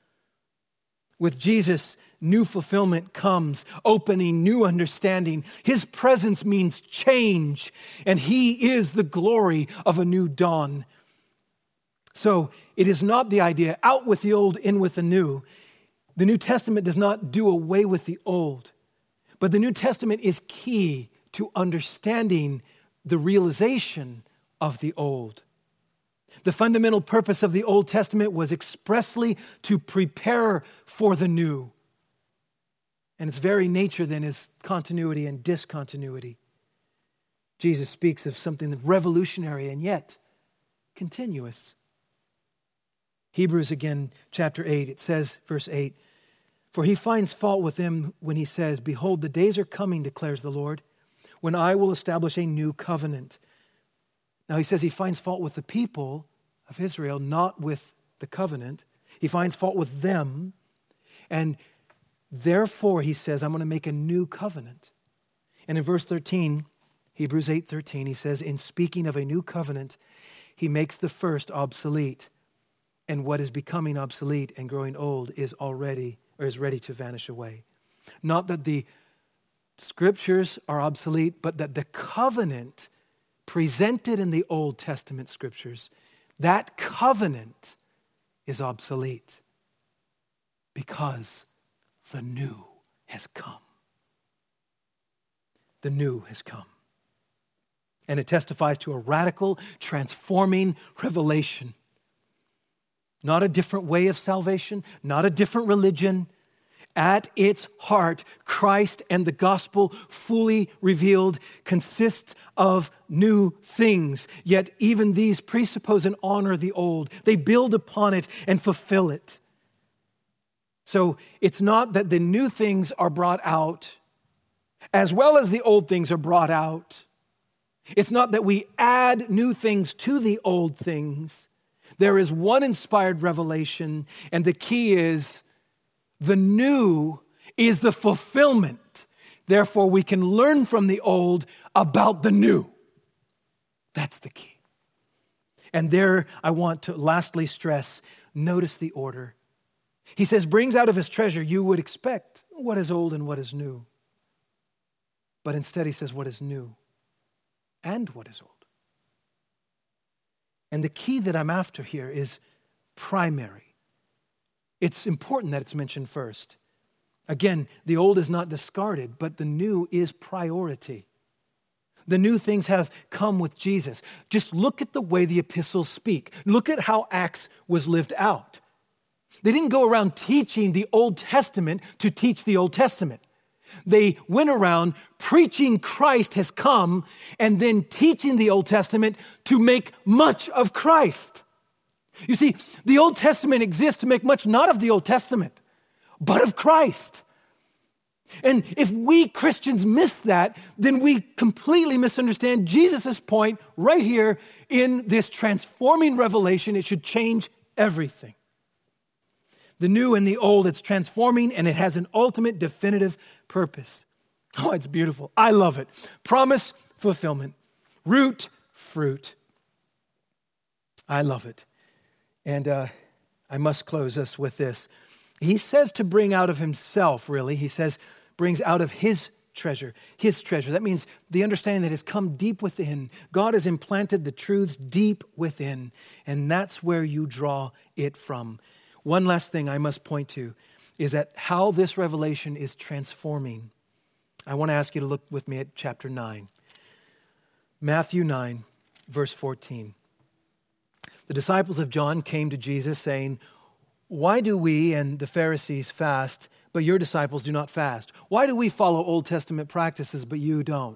With Jesus, new fulfillment comes, opening new understanding. His presence means change, and he is the glory of a new dawn. So it is not the idea, out with the old, in with the new. The New Testament does not do away with the old, but the New Testament is key to understanding the realization of the old. The fundamental purpose of the Old Testament was expressly to prepare for the new. And its very nature then is continuity and discontinuity. Jesus speaks of something revolutionary and yet continuous. Hebrews again, chapter eight, it says, verse eight, for he finds fault with them when he says, behold, the days are coming, declares the Lord, when I will establish a new covenant. Now he says he finds fault with the people of Israel, not with the covenant. He finds fault with them. And therefore, he says, I'm going to make a new covenant. And in verse thirteen, Hebrews eight thirteen, he says, in speaking of a new covenant, he makes the first obsolete. And what is becoming obsolete and growing old is already or is ready to vanish away. Not that the scriptures are obsolete, but that the covenant presented in the Old Testament scriptures, that covenant is obsolete because the new has come. The new has come. And it testifies to a radical, transforming revelation. Not a different way of salvation, not a different religion. At its heart, Christ and the gospel fully revealed consists of new things. Yet even these presuppose and honor the old. They build upon it and fulfill it. So it's not that the new things are brought out as well as the old things are brought out. It's not that we add new things to the old things. There is one inspired revelation, and the key is the new is the fulfillment. Therefore, we can learn from the old about the new. That's the key. And there I want to lastly stress, notice the order. He says, brings out of his treasure, you would expect what is old and what is new. But instead he says, what is new and what is old. And the key that I'm after here is primary. It's important that it's mentioned first. Again, the old is not discarded, but the new is priority. The new things have come with Jesus. Just look at the way the epistles speak. Look at how Acts was lived out. They didn't go around teaching the Old Testament to teach the Old Testament. They went around preaching Christ has come and then teaching the Old Testament to make much of Christ. You see, the Old Testament exists to make much not of the Old Testament, but of Christ. And if we Christians miss that, then we completely misunderstand Jesus' point right here in this transforming revelation. It should change everything. The new and the old, it's transforming, and it has an ultimate definitive purpose. Oh, it's beautiful. I love it. Promise, fulfillment. Root, fruit. I love it. And uh, I must close us with this. He says to bring out of himself, really. He says, brings out of his treasure, his treasure. That means the understanding that has come deep within. God has implanted the truths deep within, and that's where you draw it from. One last thing I must point to is that how this revelation is transforming. I want to ask you to look with me at chapter nine. Matthew nine, verse fourteen. The disciples of John came to Jesus saying, "Why do we and the Pharisees fast, but your disciples do not fast? Why do we follow Old Testament practices, but you don't?"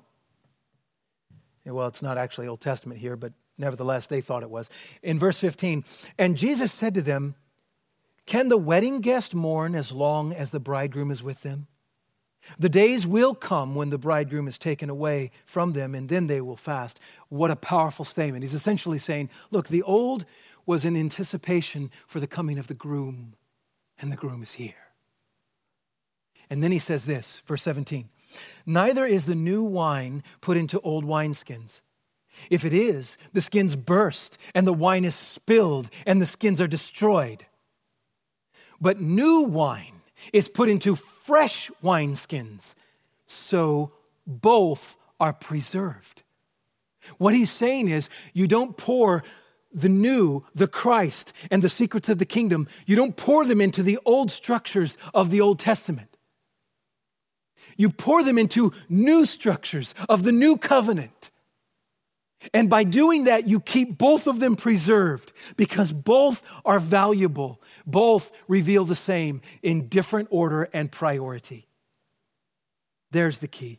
Well, it's not actually Old Testament here, but nevertheless, they thought it was. In verse fifteen, and Jesus said to them, "Can the wedding guest mourn as long as the bridegroom is with them? The days will come when the bridegroom is taken away from them, and then they will fast." What a powerful statement. He's essentially saying, look, the old was in anticipation for the coming of the groom, and the groom is here. And then he says this, verse seventeen, "Neither is the new wine put into old wineskins. If it is, the skins burst, and the wine is spilled, and the skins are destroyed. But new wine is put into fresh wineskins, so both are preserved." What he's saying is, you don't pour the new, the Christ, and the secrets of the kingdom, you don't pour them into the old structures of the Old Testament. You pour them into new structures of the new covenant. And by doing that, you keep both of them preserved because both are valuable. Both reveal the same in different order and priority. There's the key.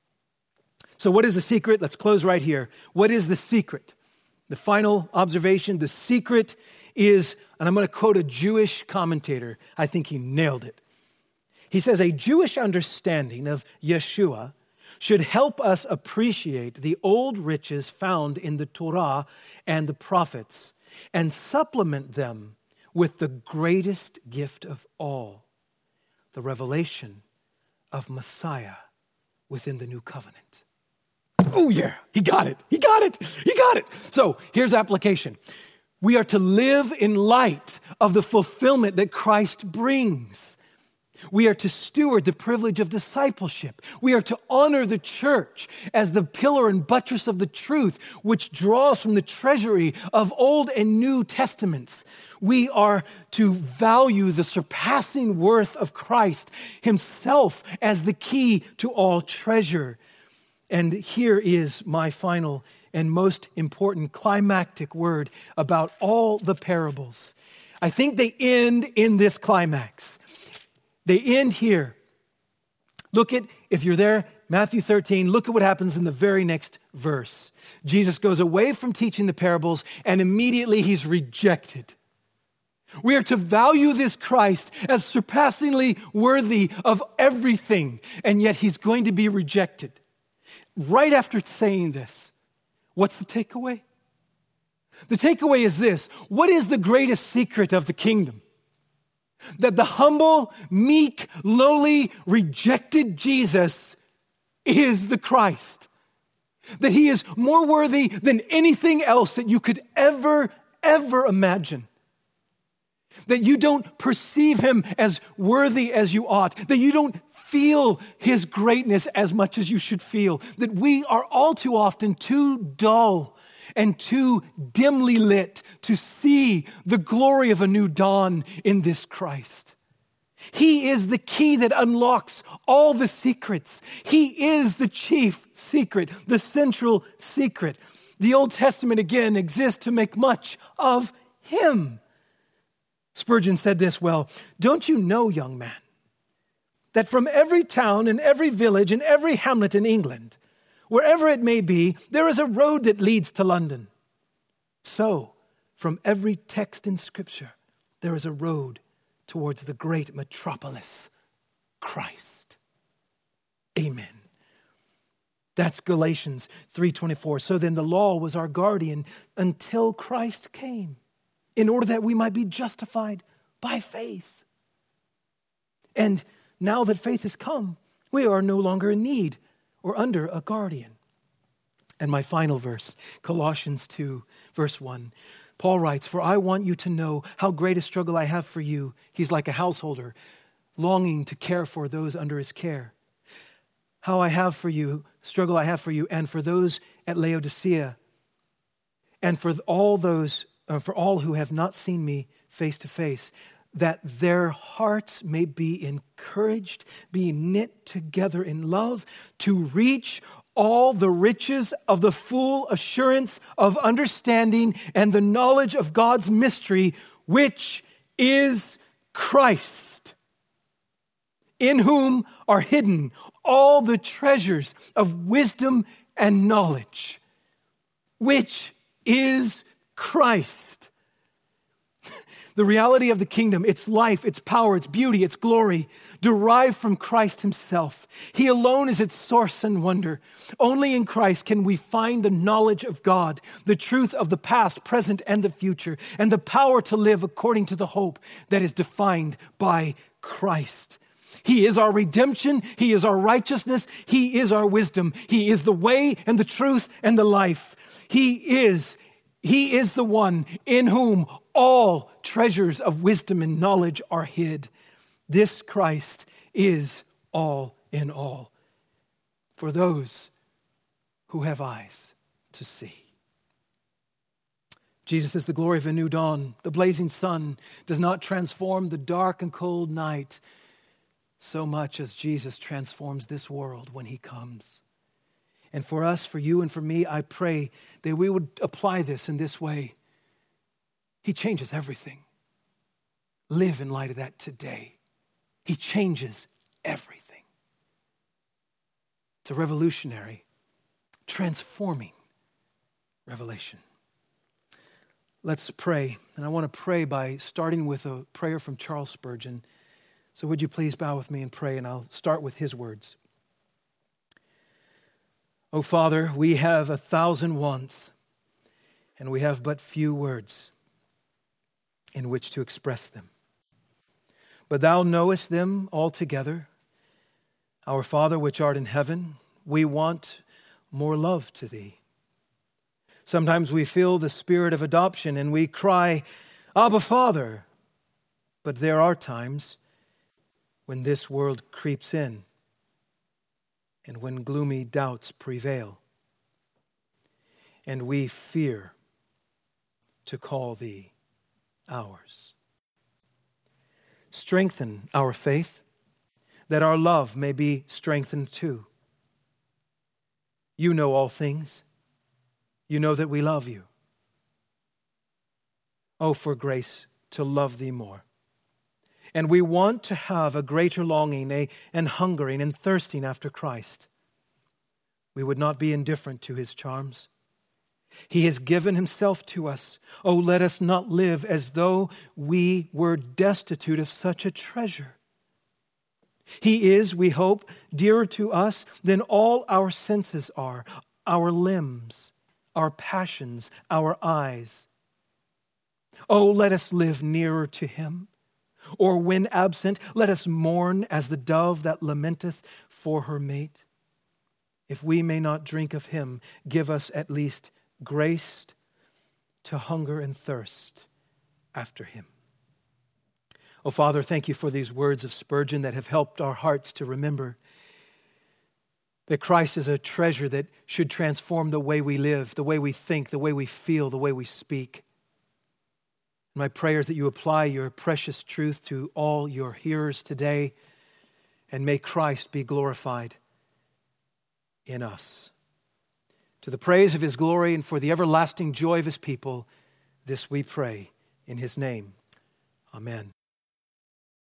So what is the secret? Let's close right here. What is the secret? The final observation, the secret is, and I'm going to quote a Jewish commentator. I think he nailed it. He says, a Jewish understanding of Yeshua should help us appreciate the old riches found in the Torah and the prophets and supplement them with the greatest gift of all, the revelation of Messiah within the new covenant. Oh yeah, he got it, he got it, he got it. So here's application. We are to live in light of the fulfillment that Christ brings. We are to steward the privilege of discipleship. We are to honor the church as the pillar and buttress of the truth, which draws from the treasury of Old and New Testaments. We are to value the surpassing worth of Christ himself as the key to all treasure. And here is my final and most important climactic word about all the parables. I think they end in this climax. They end here. Look at, if you're there, Matthew thirteen, look at what happens in the very next verse. Jesus goes away from teaching the parables and immediately he's rejected. We are to value this Christ as surpassingly worthy of everything, and yet he's going to be rejected. Right after saying this, what's the takeaway? The takeaway is this. What is the greatest secret of the kingdom? That the humble, meek, lowly, rejected Jesus is the Christ. That he is more worthy than anything else that you could ever, ever imagine. That you don't perceive him as worthy as you ought. That you don't feel his greatness as much as you should feel. That we are all too often too dull and too dimly lit to see the glory of a new dawn in this Christ. He is the key that unlocks all the secrets. He is the chief secret, the central secret. The Old Testament, again, exists to make much of him. Spurgeon said this well, "Don't you know, young man, that from every town and every village and every hamlet in England, wherever it may be, there is a road that leads to London. So, from every text in Scripture, there is a road to towards the great metropolis, Christ. Amen. That's Galatians three twenty-four. So then the law was our guardian until Christ came, in order that we might be justified by faith. And now that faith has come, we are no longer in need or under a guardian. And my final verse, Colossians two, verse one. Paul writes, "For I want you to know how great a struggle I have for you." He's like a householder, longing to care for those under his care. "How I have for you, struggle I have for you, and for those at Laodicea, and for all those, uh, for all who have not seen me face to face, that their hearts may be encouraged, be knit together in love, to reach all the riches of the full assurance of understanding and the knowledge of God's mystery, which is Christ, in whom are hidden all the treasures of wisdom and knowledge," which is Christ. The reality of the kingdom, its life, its power, its beauty, its glory, derived from Christ himself. He alone is its source and wonder. Only in Christ can we find the knowledge of God, the truth of the past, present, and the future, and the power to live according to the hope that is defined by Christ. He is our redemption. He is our righteousness. He is our wisdom. He is the way and the truth and the life. He is, he is the one in whom all treasures of wisdom and knowledge are hid. This Christ is all in all for those who have eyes to see. Jesus is the glory of a new dawn. The blazing sun does not transform the dark and cold night so much as Jesus transforms this world when he comes. And for us, for you and for me, I pray that we would apply this in this way. He changes everything. Live in light of that today. He changes everything. It's a revolutionary, transforming revelation. Let's pray. And I want to pray by starting with a prayer from Charles Spurgeon. So would you please bow with me and pray, and I'll start with his words. "O Father, we have a thousand wants, and we have but few words in which to express them. But thou knowest them altogether. Our Father which art in heaven, we want more love to thee. Sometimes we feel the spirit of adoption and we cry, Abba, Father. But there are times when this world creeps in and when gloomy doubts prevail, and we fear to call thee ours. Strengthen our faith, that our love may be strengthened too. You know all things. You know that we love you. Oh, for grace to love thee more. And we want to have a greater longing a, and hungering and thirsting after Christ. We would not be indifferent to his charms. He has given himself to us. Oh, let us not live as though we were destitute of such a treasure. He is, we hope, dearer to us than all our senses are, our limbs, our passions, our eyes. Oh, let us live nearer to him. Or when absent, let us mourn as the dove that lamenteth for her mate. If we may not drink of him, give us at least grace to hunger and thirst after him. Oh, Father, thank you for these words of Spurgeon that have helped our hearts to remember that Christ is a treasure that should transform the way we live, the way we think, the way we feel, the way we speak. My prayer is that you apply your precious truth to all your hearers today, and may Christ be glorified in us. To the praise of his glory and for the everlasting joy of his people, this we pray in his name. Amen.